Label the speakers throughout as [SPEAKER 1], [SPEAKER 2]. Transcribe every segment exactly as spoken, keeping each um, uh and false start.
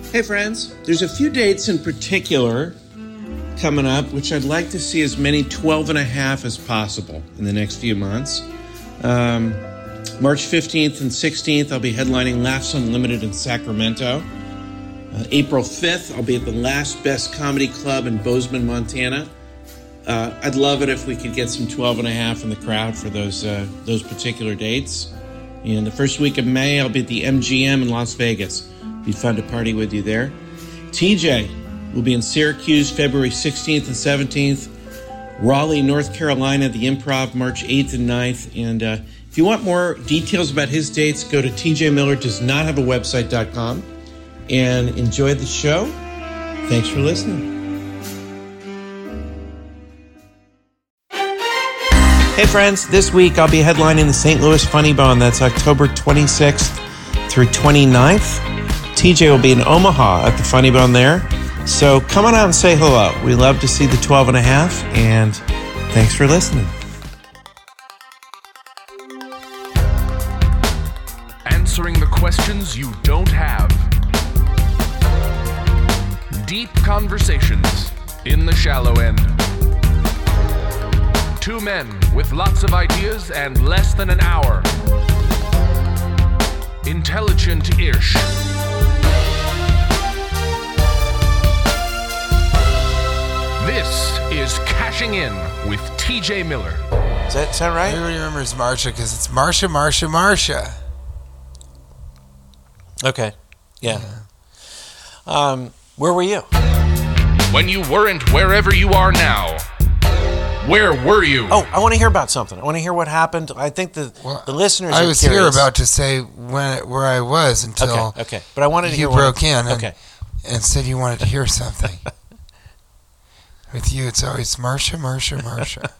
[SPEAKER 1] Hey friends, there's a few dates in particular coming up which I'd like to see as many twelve and a half as possible in the next few months. Um, March fifteenth and sixteenth, I'll be headlining Laughs Unlimited in Sacramento. Uh, April fifth, I'll be at the Last Best Comedy Club in Bozeman, Montana. Uh, I'd love it if we could get some twelve and a half in the crowd for those uh, those particular dates. And the first week of May, I'll be at the M G M in Las Vegas. Be fun to party with you there. T J will be in Syracuse February sixteenth and seventeenth. Raleigh, North Carolina, the Improv March eighth and ninth. And uh, if you want more details about his dates, go to t j miller does not have a website dot com and enjoy the show. Thanks for listening. Hey friends, this week I'll be headlining the Saint Louis Funny Bone. That's October twenty-sixth through twenty-ninth. T J will be in Omaha at the Funny Bone there. So come on out and say hello. We love to see the twelve and a half, and thanks for listening.
[SPEAKER 2] Answering the questions you don't have. Deep conversations in the shallow end. Two men with lots of ideas and less than an hour. Intelligent-ish. This is Cashing In with T J Miller.
[SPEAKER 1] Is that, is that right?
[SPEAKER 3] Everybody remembers Marsha because it's Marsha, Marsha, Marsha.
[SPEAKER 1] Okay. Yeah. yeah. Um, where were you?
[SPEAKER 2] When you weren't wherever you are now, where were you?
[SPEAKER 1] Oh, I want to hear about something. I want to hear what happened. I think the
[SPEAKER 3] well,
[SPEAKER 1] the listeners
[SPEAKER 3] I
[SPEAKER 1] are
[SPEAKER 3] was
[SPEAKER 1] curious.
[SPEAKER 3] here about to say when where I was until
[SPEAKER 1] okay, okay. But I wanted to
[SPEAKER 3] you
[SPEAKER 1] hear
[SPEAKER 3] broke
[SPEAKER 1] what,
[SPEAKER 3] in and,
[SPEAKER 1] okay.
[SPEAKER 3] and said you wanted to hear something. With you, it's always Marsha, Marsha, Marsha.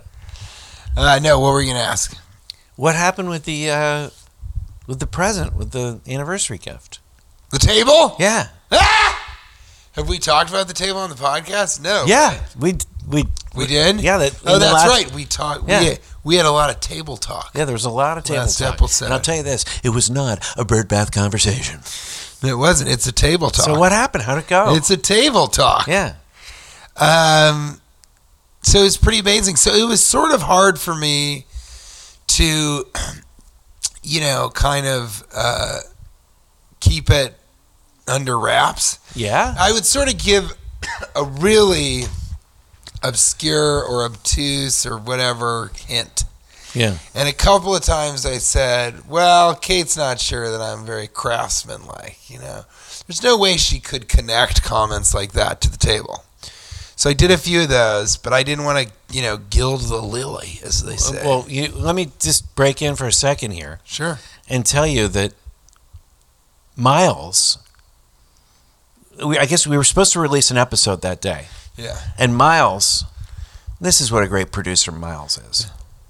[SPEAKER 3] uh, no, what were you going to ask?
[SPEAKER 1] What happened with the uh, with the present, with the anniversary gift?
[SPEAKER 3] The table?
[SPEAKER 1] Yeah.
[SPEAKER 3] Ah! Have we talked about the table on the podcast? No.
[SPEAKER 1] Yeah, we we
[SPEAKER 3] we did.
[SPEAKER 1] Yeah. That,
[SPEAKER 3] oh, that's
[SPEAKER 1] last,
[SPEAKER 3] right. We talked.
[SPEAKER 1] Yeah.
[SPEAKER 3] We had, we had a lot of table talk.
[SPEAKER 1] Yeah, there was a lot of table
[SPEAKER 3] last
[SPEAKER 1] talk.
[SPEAKER 3] episode.
[SPEAKER 1] And I'll tell you this: it was not a bird bath conversation.
[SPEAKER 3] It wasn't. It's a table talk.
[SPEAKER 1] So what happened? How'd it go?
[SPEAKER 3] It's a table talk.
[SPEAKER 1] Yeah.
[SPEAKER 3] Um. So it was pretty amazing. So it was sort of hard for me to, you know, kind of uh, keep it under wraps.
[SPEAKER 1] Yeah.
[SPEAKER 3] I would sort of give a really obscure or obtuse or whatever hint.
[SPEAKER 1] Yeah.
[SPEAKER 3] And a couple of times I said, well, Kate's not sure that I'm very craftsman-like, you know. There's no way she could connect comments like that to the table. So I did a few of those, but I didn't want to, you know, gild the lily, as they say.
[SPEAKER 1] Well, you, let me just break in for a second here.
[SPEAKER 3] Sure.
[SPEAKER 1] And tell you that Miles, we, I guess we were supposed to release an episode that day.
[SPEAKER 3] Yeah.
[SPEAKER 1] And Miles, this is what a great producer Miles is.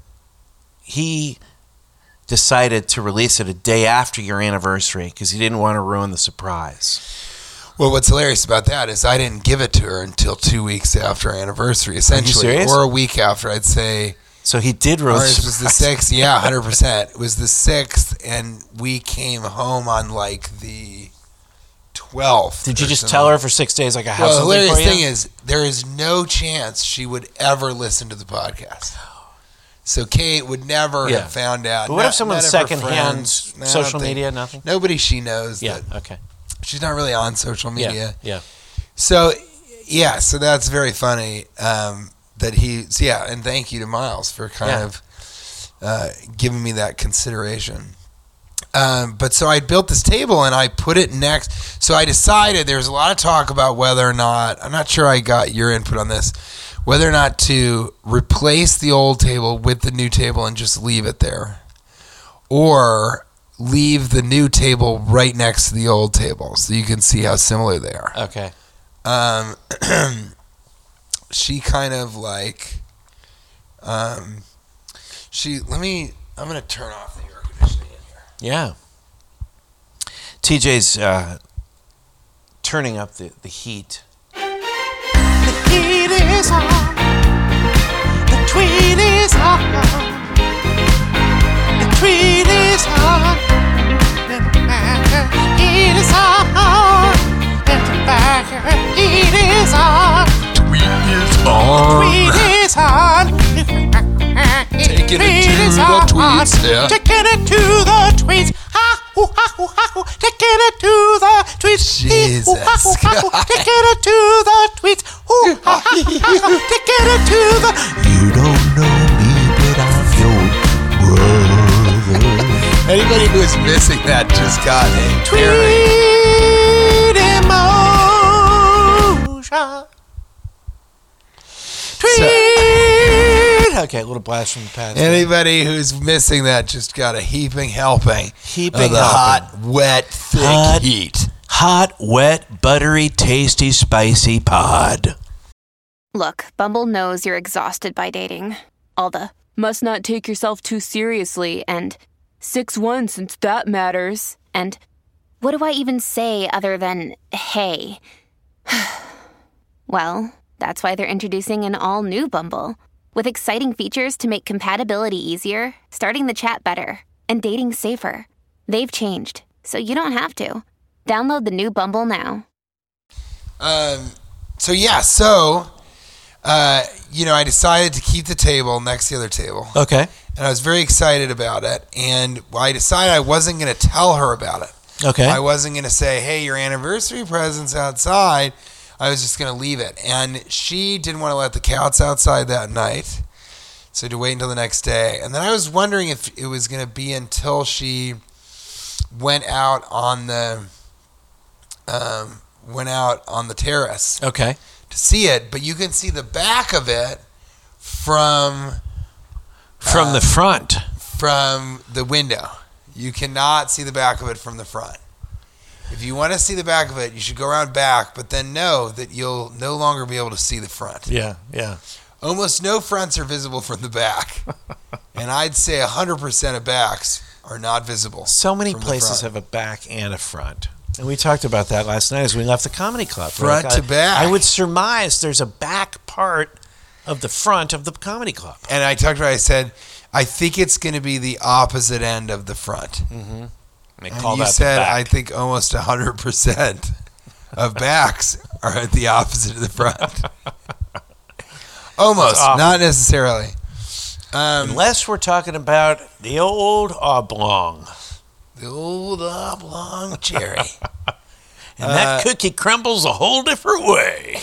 [SPEAKER 1] He decided to release it a day after your anniversary because he didn't want to ruin the surprise.
[SPEAKER 3] Well, what's hilarious about that is I didn't give it to her until two weeks after our anniversary, essentially.
[SPEAKER 1] Are you serious?
[SPEAKER 3] Or a week after, I'd say.
[SPEAKER 1] So he did ruin the
[SPEAKER 3] Ours
[SPEAKER 1] surprise.
[SPEAKER 3] was the sixth. Yeah, one hundred percent. It was the sixth, and we came home on, like, the twelfth.
[SPEAKER 1] Did you just tell her for six days, like, I have
[SPEAKER 3] well,
[SPEAKER 1] something for you?
[SPEAKER 3] the hilarious thing is, there is no chance she would ever listen to the podcast. So Kate would never
[SPEAKER 1] Yeah.
[SPEAKER 3] have found out.
[SPEAKER 1] But what
[SPEAKER 3] Not-
[SPEAKER 1] if someone's
[SPEAKER 3] none of her
[SPEAKER 1] secondhand
[SPEAKER 3] friends. No, I
[SPEAKER 1] social
[SPEAKER 3] don't think-
[SPEAKER 1] media, nothing?
[SPEAKER 3] Nobody she knows.
[SPEAKER 1] Yeah,
[SPEAKER 3] that
[SPEAKER 1] okay.
[SPEAKER 3] She's not really on social media.
[SPEAKER 1] Yeah, yeah.
[SPEAKER 3] So, yeah, so that's very funny um, that he, so yeah, and thank you to Miles for kind
[SPEAKER 1] Yeah.
[SPEAKER 3] of uh, giving me that consideration. Um, but so I built this table and I put it next. So I decided there was a lot of talk about whether or not, I'm not sure I got your input on this, whether or not to replace the old table with the new table and just leave it there. Or leave the new table right next to the old table so you can see how similar they are.
[SPEAKER 1] Okay.
[SPEAKER 3] Um, she kind of like, um, she, let me, I'm going to turn off the air conditioning in here.
[SPEAKER 1] Yeah. T J's uh, turning up the, the heat.
[SPEAKER 4] The heat is on. The tweet is on. The tweet is on. The heat is on.
[SPEAKER 3] Yeah.
[SPEAKER 4] Taking it to the tweets. Ha, hoo, ha, hoo, ha, hoo. Taking it to the tweets.
[SPEAKER 3] Jesus
[SPEAKER 4] Hee, hoo, ha, hoo, ha, hoo. Taking it to the tweets. Hoo, ha, ha, ha, ha. Taking it to the. You don't know me, but I'm your brother.
[SPEAKER 3] Anybody who is missing that just got a
[SPEAKER 4] Tweet emotion. Tweet. Okay, a little blast from the past.
[SPEAKER 3] Anybody who's missing that just got a heaping helping
[SPEAKER 5] Heaping
[SPEAKER 3] of the
[SPEAKER 5] helping.
[SPEAKER 3] hot, wet, thick
[SPEAKER 5] Hot.
[SPEAKER 3] heat.
[SPEAKER 5] Hot, wet, buttery, tasty, spicy pod.
[SPEAKER 6] Look, Bumble knows you're exhausted by dating. All the must not take yourself too seriously and six one since that matters. And what do I even say other than hey? Well, that's why they're introducing an all-new Bumble with exciting features to make compatibility easier, starting the chat better, and dating safer. They've changed, so you don't have to. Download the new Bumble now.
[SPEAKER 3] Um. So yeah. So, uh, you know, I decided to keep the table next to the other table,
[SPEAKER 5] Okay.
[SPEAKER 3] and I was very excited about it. And I decided I wasn't going to tell her about it.
[SPEAKER 5] Okay.
[SPEAKER 3] I wasn't going to say, "Hey, your anniversary present's outside." I was just going to leave it. And she didn't want to let the cats outside that night, so to wait until the next day. And then I was wondering if it was going to be until she went out on the um, went out on the terrace
[SPEAKER 5] Okay.
[SPEAKER 3] to see it. But you can see the back of it from
[SPEAKER 5] From
[SPEAKER 3] Uh,
[SPEAKER 5] the front.
[SPEAKER 3] from the window. You cannot see the back of it from the front. If you want to see the back of it, you should go around back, but then know that you'll no longer be able to see the front.
[SPEAKER 5] Yeah, yeah.
[SPEAKER 3] Almost no fronts are visible from the back. And I'd say one hundred percent of backs are not visible.
[SPEAKER 5] So many
[SPEAKER 3] from the
[SPEAKER 5] places
[SPEAKER 3] front.
[SPEAKER 5] have a back and a front. And we talked about that last night as we left the comedy club.
[SPEAKER 3] Front
[SPEAKER 5] Like,
[SPEAKER 3] to
[SPEAKER 5] I-
[SPEAKER 3] back.
[SPEAKER 5] I would surmise there's a back part of the front of the comedy club.
[SPEAKER 3] And I talked about it, I said, I think it's going to be the opposite end of the front.
[SPEAKER 5] They
[SPEAKER 3] And
[SPEAKER 5] call
[SPEAKER 3] you
[SPEAKER 5] that
[SPEAKER 3] said,
[SPEAKER 5] the back.
[SPEAKER 3] I think almost one hundred percent of backs are at the opposite of the front. Almost,
[SPEAKER 5] awful.
[SPEAKER 3] not necessarily. Um,
[SPEAKER 5] Unless we're talking about the old oblong.
[SPEAKER 3] the old oblong cherry.
[SPEAKER 5] And
[SPEAKER 3] Uh,
[SPEAKER 5] that cookie crumbles a whole different way.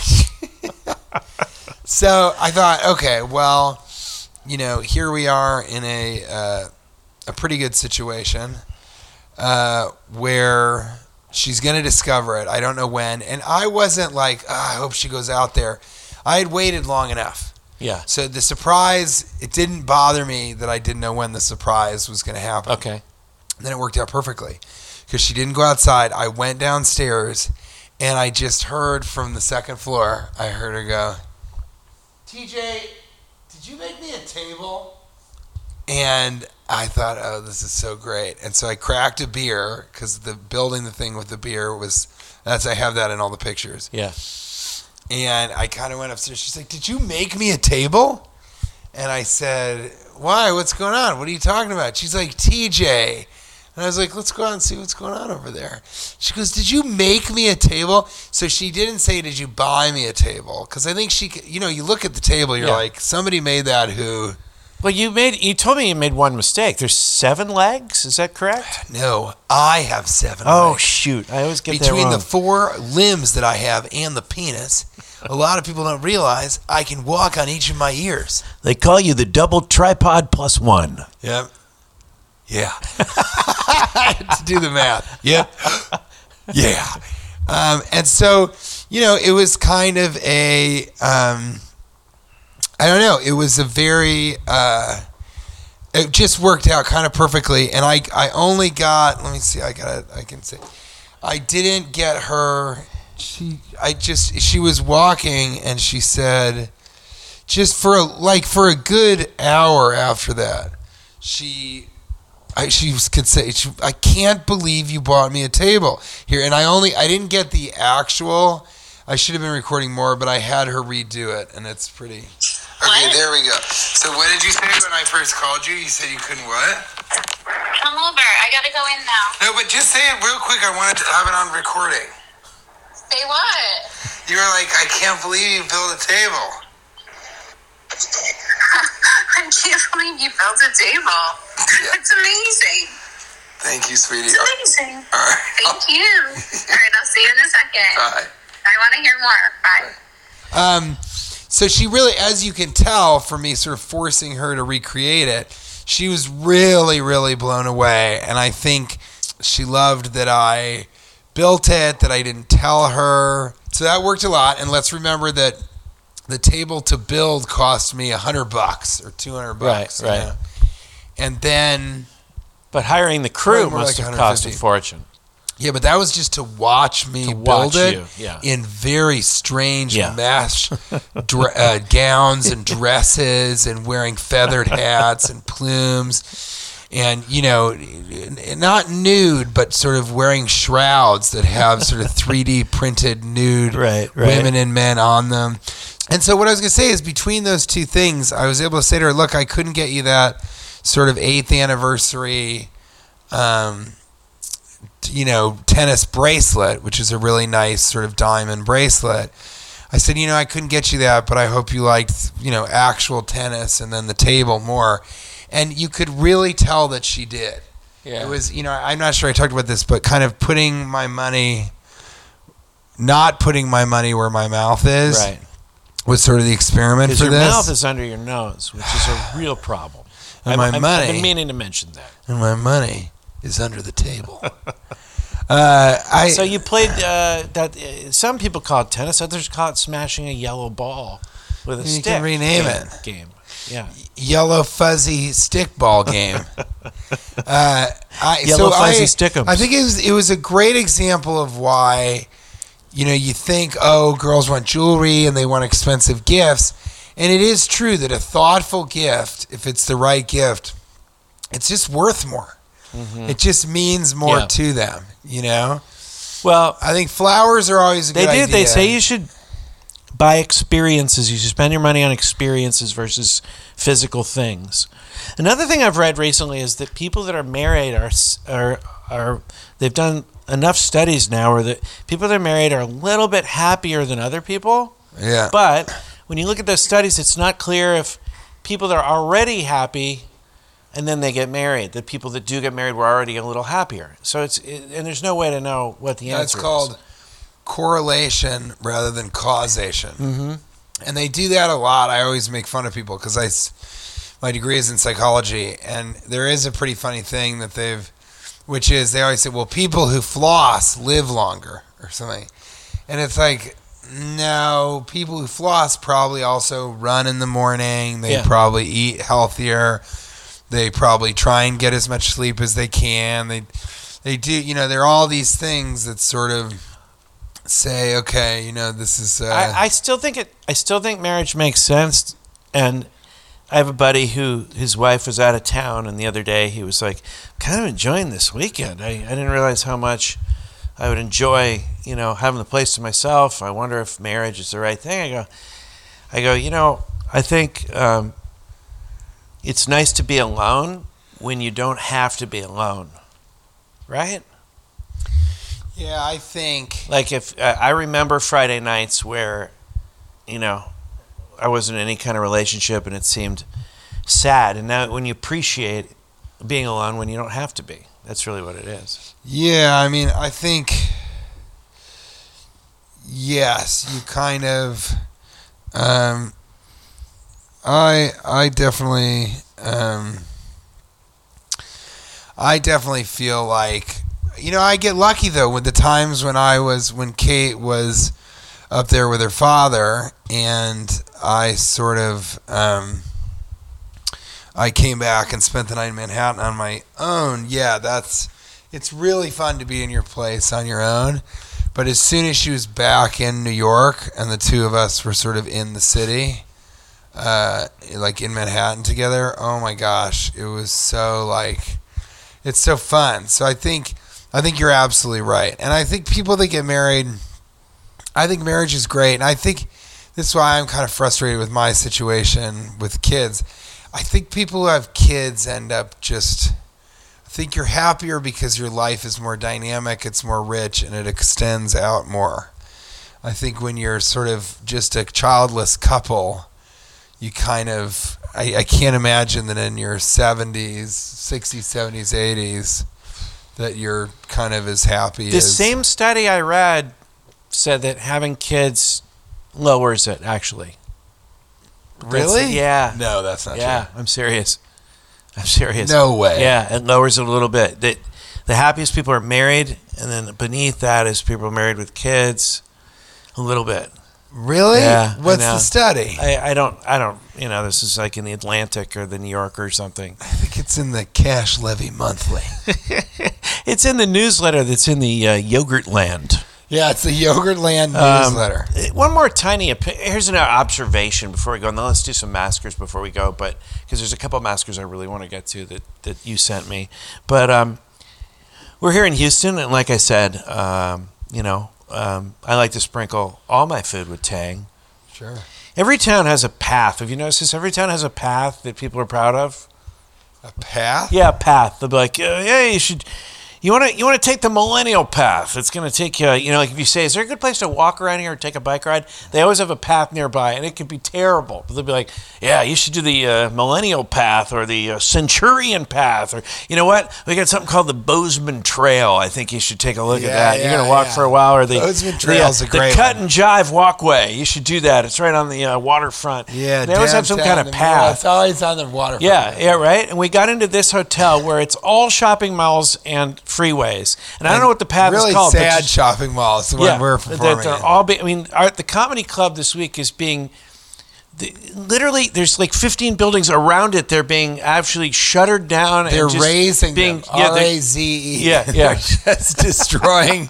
[SPEAKER 3] So I thought, okay, well, you know, here we are in a uh, a pretty good situation uh, where she's going to discover it. I don't know when. And I wasn't like, oh, I hope she goes out there. I had waited long enough.
[SPEAKER 5] Yeah.
[SPEAKER 3] So the surprise, it didn't bother me that I didn't know when the surprise was going to happen.
[SPEAKER 5] Okay.
[SPEAKER 3] And then it worked out perfectly because she didn't go outside. I went downstairs and I just heard from the second floor, I heard her go, T J, did you make me a table? And I thought, oh, this is so great. And so I cracked a beer because the building the thing with the beer was, that's I have that in all the pictures.
[SPEAKER 5] Yeah.
[SPEAKER 3] And I kind of went upstairs. She's like, did you make me a table? And I said, why? What's going on? What are you talking about? She's like, T J. And I was like, let's go out and see what's going on over there. She goes, did you make me a table? So she didn't say, did you buy me a table? Because I think she, could- you know, you look at the table, you're
[SPEAKER 5] Yeah.
[SPEAKER 3] like, somebody made that who,
[SPEAKER 5] Well, you made you told me you made one mistake. There's seven legs. Is that correct?
[SPEAKER 3] no, I have seven
[SPEAKER 5] Oh
[SPEAKER 3] legs.
[SPEAKER 5] shoot! I always get that
[SPEAKER 3] Between
[SPEAKER 5] wrong.
[SPEAKER 3] the four limbs that I have and the penis, a lot of people don't realize I can walk on each of my ears.
[SPEAKER 5] They call you the double tripod plus one.
[SPEAKER 3] Yep. Yeah. I had to do the math. Yep. Yeah. Um, and so, you know, it was kind of a, um, I don't know, it was a very, uh, it just worked out kind of perfectly. And I, I only got, let me see, I got it, I can say, I didn't get her, she, I just, she was walking and she said, just for a, like for a good hour after that, she, I, she was could say, she, I can't believe you bought me a table here. And I only, I didn't get the actual, I should have been recording more, but I had her redo it and it's pretty. Okay, there we go. So what did you say when I first called you? You said you couldn't what?
[SPEAKER 7] Come over. I gotta go in now.
[SPEAKER 3] No, but just say it real quick. I wanted to have it on recording.
[SPEAKER 7] Say what?
[SPEAKER 3] You were like, I can't believe you built a table.
[SPEAKER 7] I I can't believe you built a table.
[SPEAKER 3] Yeah.
[SPEAKER 7] It's amazing.
[SPEAKER 3] Thank you, sweetie.
[SPEAKER 7] It's amazing.
[SPEAKER 3] All right.
[SPEAKER 7] Thank you. All right, I'll see you in a second.
[SPEAKER 3] Bye.
[SPEAKER 7] I want to hear more. Bye.
[SPEAKER 3] Um, so she really, as you can tell from me sort of forcing her to recreate it, she was really, really blown away. And I think she loved that I built it, that I didn't tell her. So that worked a lot. And let's remember that the table to build cost me a hundred bucks or two hundred bucks.
[SPEAKER 5] Right, right.
[SPEAKER 3] You know? And then,
[SPEAKER 5] But hiring the crew
[SPEAKER 3] Probably more
[SPEAKER 5] must
[SPEAKER 3] like
[SPEAKER 5] have cost a
[SPEAKER 3] one hundred fifty.
[SPEAKER 5] fortune.
[SPEAKER 3] yeah, but that was just to watch me
[SPEAKER 5] To
[SPEAKER 3] build
[SPEAKER 5] watch
[SPEAKER 3] it
[SPEAKER 5] you, yeah.
[SPEAKER 3] in very strange
[SPEAKER 5] Yeah.
[SPEAKER 3] mesh dre- uh, gowns and dresses and wearing feathered hats and plumes. And, you know, not nude, but sort of wearing shrouds that have sort of three D printed nude
[SPEAKER 5] Right, right.
[SPEAKER 3] women and men on them. And so what I was going to say is between those two things, I was able to say to her, look, I couldn't get you that sort of eighth anniversary, um, you know, tennis bracelet, which is a really nice sort of diamond bracelet. I said, you know, I couldn't get you that, but I hope you liked, you know, actual tennis and then the table more. And you could really tell that she did.
[SPEAKER 5] Yeah.
[SPEAKER 3] It was, you know, I'm not sure I talked about this, but kind of putting my money, not putting my money where my mouth is,
[SPEAKER 5] Right.
[SPEAKER 3] was sort of the experiment
[SPEAKER 5] Because
[SPEAKER 3] for
[SPEAKER 5] your
[SPEAKER 3] this.
[SPEAKER 5] mouth is under your nose, which is a real problem.
[SPEAKER 3] And
[SPEAKER 5] I've-
[SPEAKER 3] my
[SPEAKER 5] I've-
[SPEAKER 3] money-
[SPEAKER 5] I've been meaning to mention that.
[SPEAKER 3] and my money is under the table. uh, I
[SPEAKER 5] So you played uh, that. Uh, some people call it tennis. Others call it smashing a yellow ball with a
[SPEAKER 3] You
[SPEAKER 5] stick.
[SPEAKER 3] can rename
[SPEAKER 5] game,
[SPEAKER 3] it.
[SPEAKER 5] Game. Yeah.
[SPEAKER 3] yellow fuzzy stickball game. uh, I,
[SPEAKER 5] Yellow
[SPEAKER 3] so
[SPEAKER 5] fuzzy
[SPEAKER 3] I,
[SPEAKER 5] stick'ems.
[SPEAKER 3] I think it was it was a great example of why, you know, you think, oh, girls want jewelry and they want expensive gifts, and it is true that a thoughtful gift, if it's the right gift, it's just worth more. It just means more
[SPEAKER 5] Yeah.
[SPEAKER 3] to them, you know.
[SPEAKER 5] Well,
[SPEAKER 3] I think flowers are always a
[SPEAKER 5] they
[SPEAKER 3] good
[SPEAKER 5] do.
[SPEAKER 3] idea.
[SPEAKER 5] They say you should buy experiences. You should spend your money on experiences versus physical things. Another thing I've read recently is that people that are married are are are they've done enough studies now where that people that are married are a little bit happier than other people.
[SPEAKER 3] Yeah.
[SPEAKER 5] But when you look at those studies, it's not clear if people that are already happy and then they get married, the people that do get married were already a little happier. So it's it, and there's no way to know what the
[SPEAKER 3] That's
[SPEAKER 5] answer is.
[SPEAKER 3] called correlation rather than causation.
[SPEAKER 5] Mm-hmm.
[SPEAKER 3] And they do that a lot. I always make fun of people because I, s- my degree is in psychology, and there is a pretty funny thing that they've, which is they always say, well, people who floss live longer or something. And it's like, no, people who floss probably also run in the morning. They
[SPEAKER 5] Yeah.
[SPEAKER 3] probably eat healthier. They probably try and get as much sleep as they can. They, they do, you know, there are all these things that sort of say, okay, you know, this is. Uh,
[SPEAKER 5] I, I still think it. I still think marriage makes sense, and I have a buddy who his wife was out of town, and the other day he was like, "Kind of enjoying this weekend. I, I didn't realize how much I would enjoy, you know, having the place to myself. I wonder if marriage is the right thing." I go, I go, you know, I think um, it's nice to be alone when you don't have to be alone, right?
[SPEAKER 3] yeah, I think.
[SPEAKER 5] Like if uh, I remember Friday nights where, you know, I wasn't in any kind of relationship and it seemed sad. And now when you appreciate being alone when you don't have to be, that's really what it is.
[SPEAKER 3] Yeah, I mean, I think. Yes, you kind of. Um, I I definitely. Um, I definitely feel like, you know, I get lucky though with the times when I was when Kate was up there with her father, and I sort of um, I came back and spent the night in Manhattan on my own. Yeah, that's it's really fun to be in your place on your own. But as soon as she was back in New York and the two of us were sort of in the city, uh, like in Manhattan together, oh my gosh, it was so like, it's so fun. So I think, I think you're absolutely right. And I think people that get married, I think marriage is great. And I think this is why I'm kind of frustrated with my situation with kids. I think people who have kids end up just, I think you're happier because your life is more dynamic, it's more rich, and it extends out more. I think when you're sort of just a childless couple, you kind of I, I can't imagine that in your seventies, sixties, seventies, eighties, that you're kind of as happy
[SPEAKER 5] The
[SPEAKER 3] as...
[SPEAKER 5] same study I read said that having kids lowers it, actually.
[SPEAKER 3] Really?
[SPEAKER 5] That's- yeah.
[SPEAKER 3] No, that's not
[SPEAKER 5] Yeah,
[SPEAKER 3] true.
[SPEAKER 5] I'm serious. I'm serious.
[SPEAKER 3] No way.
[SPEAKER 5] Yeah, it lowers it a little bit. The, the happiest people are married, and then beneath that is people married with kids, a little bit.
[SPEAKER 3] Really?
[SPEAKER 5] Yeah, I
[SPEAKER 3] What's
[SPEAKER 5] know.
[SPEAKER 3] the study?
[SPEAKER 5] I, I don't, I don't, you know, this is like in the Atlantic or the New Yorker or something.
[SPEAKER 3] I think it's in the Cash Levy Monthly.
[SPEAKER 5] It's in the newsletter that's in the uh, Yogurt Land.
[SPEAKER 3] Yeah, it's the Yogurt Land
[SPEAKER 5] Um,
[SPEAKER 3] newsletter.
[SPEAKER 5] One more tiny, opi- here's an observation before we go. And then let's do some maskers before we go. But because there's a couple of maskers I really want to get to that, that you sent me. But um, we're here in Houston, and like I said, um, you know, um, I like to sprinkle all my food with Tang.
[SPEAKER 3] Sure.
[SPEAKER 5] Every town has a path. Have you noticed this? Every town has a path that people are proud of.
[SPEAKER 3] A path?
[SPEAKER 5] Yeah, a path. They'll be like, uh, yeah, you should. You want to you want to take the millennial path. It's going to take you, you know, like if you say, is there a good place to walk around here or take a bike ride? They always have a path nearby, and it could be terrible. But they'll be like, yeah, you should do the uh, millennial path or the uh, centurion path. Or, you know what? We got something called the Bozeman Trail. I think you should take a look
[SPEAKER 3] Yeah,
[SPEAKER 5] at that.
[SPEAKER 3] yeah,
[SPEAKER 5] You're going to walk
[SPEAKER 3] yeah.
[SPEAKER 5] for a while. Or the,
[SPEAKER 3] Bozeman
[SPEAKER 5] the,
[SPEAKER 3] Trail's
[SPEAKER 5] uh,
[SPEAKER 3] a great
[SPEAKER 5] The cut
[SPEAKER 3] one.
[SPEAKER 5] and jive walkway. You should do that. It's right on the uh, waterfront.
[SPEAKER 3] Yeah,
[SPEAKER 5] They always have some
[SPEAKER 3] downtown
[SPEAKER 5] kind of
[SPEAKER 3] in the-
[SPEAKER 5] path.
[SPEAKER 3] It's always on the waterfront.
[SPEAKER 5] Yeah, yeah, right. And we got into this hotel where it's all shopping malls and freeways. And I don't know what the path
[SPEAKER 3] really
[SPEAKER 5] is called. but
[SPEAKER 3] sad
[SPEAKER 5] just-
[SPEAKER 3] shopping malls when
[SPEAKER 5] yeah,
[SPEAKER 3] we're
[SPEAKER 5] that
[SPEAKER 3] performing.
[SPEAKER 5] they're
[SPEAKER 3] in.
[SPEAKER 5] all. Be, I mean, our, the comedy club this week is being. The, literally, there's like fifteen buildings around it. They're being actually shuttered down.
[SPEAKER 3] They're
[SPEAKER 5] and just
[SPEAKER 3] raising
[SPEAKER 5] being,
[SPEAKER 3] them.
[SPEAKER 5] Yeah,
[SPEAKER 3] R
[SPEAKER 5] they-
[SPEAKER 3] A Z E.
[SPEAKER 5] Yeah, yeah.
[SPEAKER 3] They're just destroying.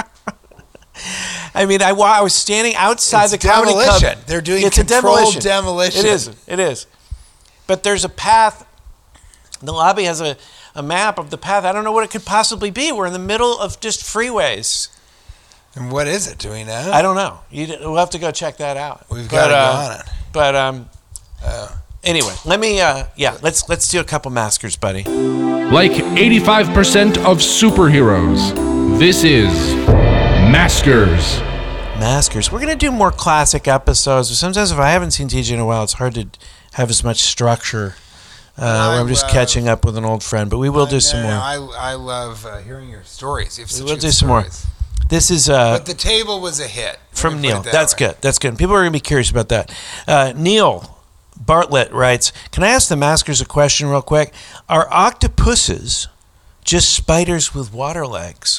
[SPEAKER 5] I mean, I, wa- I was standing outside
[SPEAKER 3] It's
[SPEAKER 5] the comedy club.
[SPEAKER 3] demolition. They're doing
[SPEAKER 5] it's a
[SPEAKER 3] controlled
[SPEAKER 5] demolition.
[SPEAKER 3] demolition.
[SPEAKER 5] It is. It is. But there's a path. The lobby has a, a map of the path. I don't know what it could possibly be. We're in the middle of just freeways.
[SPEAKER 3] And what is it? Do we know?
[SPEAKER 5] I don't know. You, we'll have to go check that out.
[SPEAKER 3] We've
[SPEAKER 5] But,
[SPEAKER 3] got to
[SPEAKER 5] uh,
[SPEAKER 3] go on it.
[SPEAKER 5] But um,
[SPEAKER 3] Oh.
[SPEAKER 5] anyway, let me. Uh, yeah, let's let's do a couple maskers, buddy.
[SPEAKER 2] Like eighty-five percent of superheroes, this is Maskers.
[SPEAKER 5] Maskers. We're gonna do more classic episodes. But sometimes, if I haven't seen T J in a while, it's hard to have as much structure. Uh, where I'm just
[SPEAKER 3] love-
[SPEAKER 5] catching up with an old friend, but we will do
[SPEAKER 3] No,
[SPEAKER 5] some
[SPEAKER 3] no,
[SPEAKER 5] more.
[SPEAKER 3] no, I, I love uh, hearing your stories. You have
[SPEAKER 5] We
[SPEAKER 3] such
[SPEAKER 5] will
[SPEAKER 3] good
[SPEAKER 5] do some more.
[SPEAKER 3] stories.
[SPEAKER 5] This is uh,
[SPEAKER 3] But the table was a hit. Let
[SPEAKER 5] from
[SPEAKER 3] me put
[SPEAKER 5] Neil.
[SPEAKER 3] it that
[SPEAKER 5] That's
[SPEAKER 3] way.
[SPEAKER 5] good. That's good. People are going to be curious about that. Uh, Neil Bartlett writes, can I ask the maskers a question real quick? Are octopuses just spiders with water legs?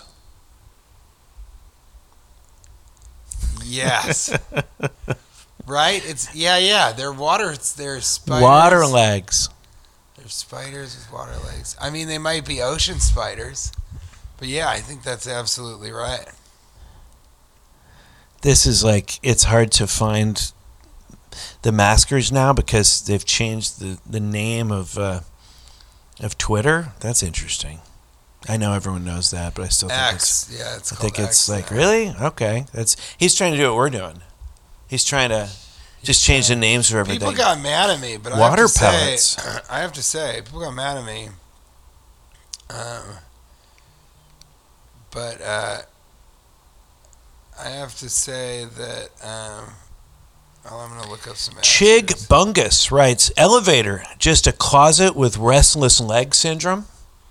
[SPEAKER 3] Yes. Right? It's yeah, yeah. They're water. It's they're spiders.
[SPEAKER 5] Water legs.
[SPEAKER 3] They're spiders with water legs. I mean, they might be ocean spiders, but yeah, I think that's absolutely right.
[SPEAKER 5] This is like, it's hard to find the maskers now because they've changed the, the name of uh, of Twitter. That's interesting. I know everyone knows that, but I still think it's...
[SPEAKER 3] X. Yeah, it's
[SPEAKER 5] I
[SPEAKER 3] called
[SPEAKER 5] think it's
[SPEAKER 3] X
[SPEAKER 5] like,
[SPEAKER 3] now.
[SPEAKER 5] really? Okay. That's he's trying to do what we're doing. He's trying to just change the names for everything.
[SPEAKER 3] People got mad at me, but I
[SPEAKER 5] Water
[SPEAKER 3] have to
[SPEAKER 5] pellets.
[SPEAKER 3] say, I have to say, people got mad at me. Um, but uh, I have to say that. Um, well, I'm gonna look up some.
[SPEAKER 5] Chig
[SPEAKER 3] answers.
[SPEAKER 5] Bungus writes, elevator, just a closet with restless leg syndrome?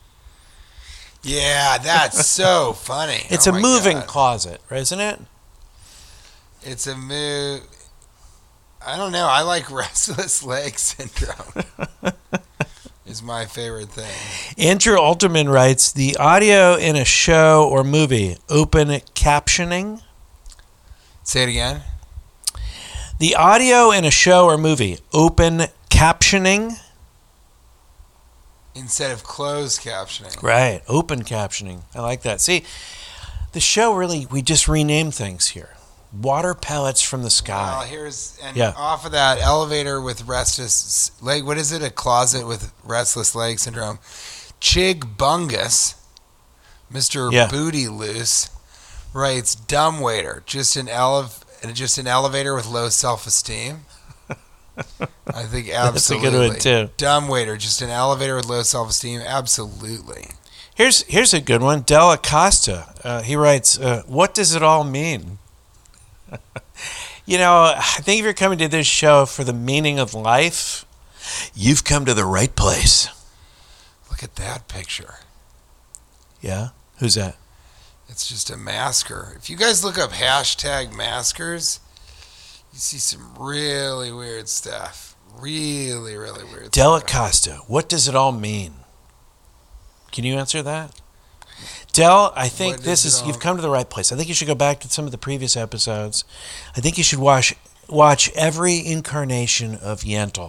[SPEAKER 3] Yeah, that's so funny.
[SPEAKER 5] It's
[SPEAKER 3] Oh
[SPEAKER 5] a
[SPEAKER 3] my
[SPEAKER 5] moving
[SPEAKER 3] God.
[SPEAKER 5] closet, isn't it?
[SPEAKER 3] It's a move. I don't know. I like restless leg syndrome. Is my favorite thing.
[SPEAKER 5] Andrew Alterman writes, the audio in a show or movie, open captioning?
[SPEAKER 3] Say it again.
[SPEAKER 5] The audio in a show or movie, open captioning?
[SPEAKER 3] Instead of closed captioning.
[SPEAKER 5] Right, open captioning. I like that. See, the show really, we just rename things here. Water pellets from the
[SPEAKER 3] Well,
[SPEAKER 5] sky.
[SPEAKER 3] here's and
[SPEAKER 5] Yeah.
[SPEAKER 3] off of that elevator with restless leg. What is it? A closet with restless leg syndrome. Chig Bungus, Mister
[SPEAKER 5] Yeah.
[SPEAKER 3] Booty Loose, writes dumb waiter. Just an elev- just an elevator with low self esteem. I think
[SPEAKER 5] That's a
[SPEAKER 3] absolutely.
[SPEAKER 5] good one, too.
[SPEAKER 3] Dumb waiter. Just an elevator with low self esteem. Absolutely.
[SPEAKER 5] Here's here's a good one. Del Acosta. Uh, he writes, uh, what does it all mean? You know, I think if you're coming to this show for the meaning of life, You've come to the right place.
[SPEAKER 3] Look at that picture.
[SPEAKER 5] Yeah? Who's that?
[SPEAKER 3] It's just a masker. If you guys look up hashtag maskers, you see some really weird stuff. Really, really weird
[SPEAKER 5] Della
[SPEAKER 3] stuff.
[SPEAKER 5] Costa. What does it all mean? Can you answer that? Del, I think
[SPEAKER 3] What
[SPEAKER 5] this
[SPEAKER 3] does
[SPEAKER 5] is,
[SPEAKER 3] it all-
[SPEAKER 5] you've come to the right place. I think you should go back to some of the previous episodes. I think you should watch, watch every incarnation of Yentl.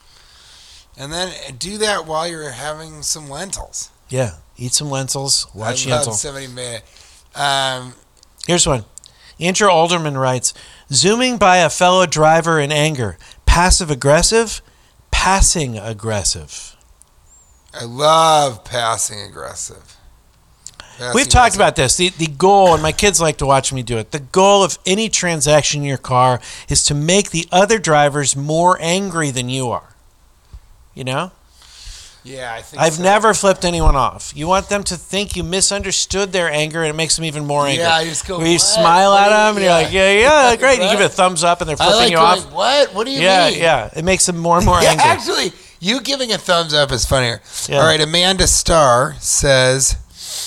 [SPEAKER 3] And then do that while you're having some lentils.
[SPEAKER 5] Yeah. Eat some lentils. Watch
[SPEAKER 3] I love
[SPEAKER 5] Yentl.
[SPEAKER 3] somebody made it. Um,
[SPEAKER 5] Here's one. Andrew Alderman writes, zooming by a fellow driver in anger. Passive aggressive, passing aggressive.
[SPEAKER 3] I love passing aggressive. Passing
[SPEAKER 5] We've talked
[SPEAKER 3] aggressive.
[SPEAKER 5] about this. The the goal, and my kids like to watch me do it, the goal of any transaction in your car is to make the other drivers more angry than you are. You know?
[SPEAKER 3] Yeah, I think
[SPEAKER 5] I've
[SPEAKER 3] so.
[SPEAKER 5] never flipped anyone off. You want them to think you misunderstood their anger, and it makes them even more angry.
[SPEAKER 3] Yeah, I just go,
[SPEAKER 5] Where you
[SPEAKER 3] "What?
[SPEAKER 5] smile
[SPEAKER 3] What
[SPEAKER 5] at
[SPEAKER 3] do you-"
[SPEAKER 5] them, and you're like, yeah, yeah, great. You give it a thumbs up, and they're
[SPEAKER 3] I
[SPEAKER 5] flipping
[SPEAKER 3] like
[SPEAKER 5] you
[SPEAKER 3] going,
[SPEAKER 5] off.
[SPEAKER 3] what? What do you
[SPEAKER 5] Yeah,
[SPEAKER 3] mean?
[SPEAKER 5] yeah. It makes them more and more
[SPEAKER 3] Yeah,
[SPEAKER 5] angry.
[SPEAKER 3] actually, you giving a thumbs up is funnier.
[SPEAKER 5] Yeah.
[SPEAKER 3] All right, Amanda Starr says,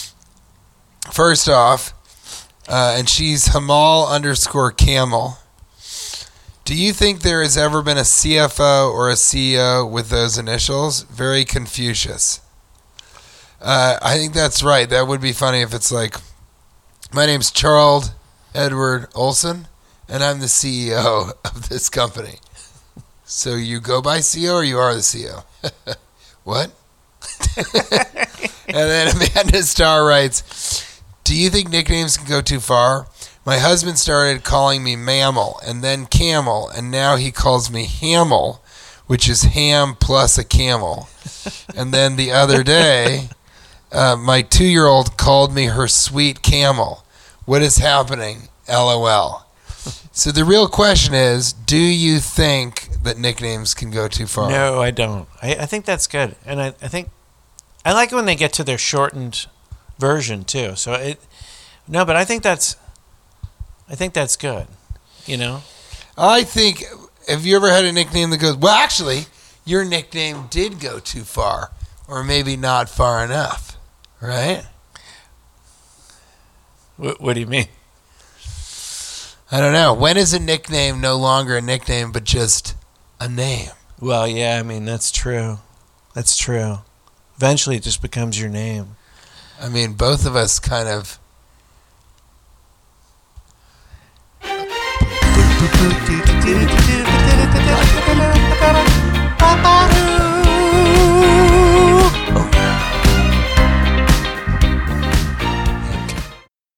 [SPEAKER 3] first off, uh, and she's Hamal underscore Camel. Do you think there has ever been a C F O or a C E O with those initials? Very Confucius. Uh, I think that's right. That would be funny if it's like, my name's Charles Edward Olson, and I'm the C E O of this company. So you go by C E O or you are the C E O? What? And then Amanda Starr writes, do you think nicknames can go too far? My husband started calling me Mammal and then Camel, and now he calls me Hamel, which is ham plus a camel. And then the other day, uh, my two-year-old called me her sweet camel. What is happening? LOL. So the real question is, do you think that nicknames can go too far?
[SPEAKER 5] No, I don't. I, I think that's good. And I, I think I like it when they get to their shortened version too. So it no, but I think that's I think that's good. You know?
[SPEAKER 3] I think, have you ever had a nickname that goes, well, actually, your nickname did go too far, or maybe not far enough, right?
[SPEAKER 5] What, what do you mean?
[SPEAKER 3] I don't know. When is a nickname no longer a nickname, but just a name?
[SPEAKER 5] Well, yeah, I mean, that's true. That's true. Eventually it just becomes your name.
[SPEAKER 3] I mean, both of us kind of...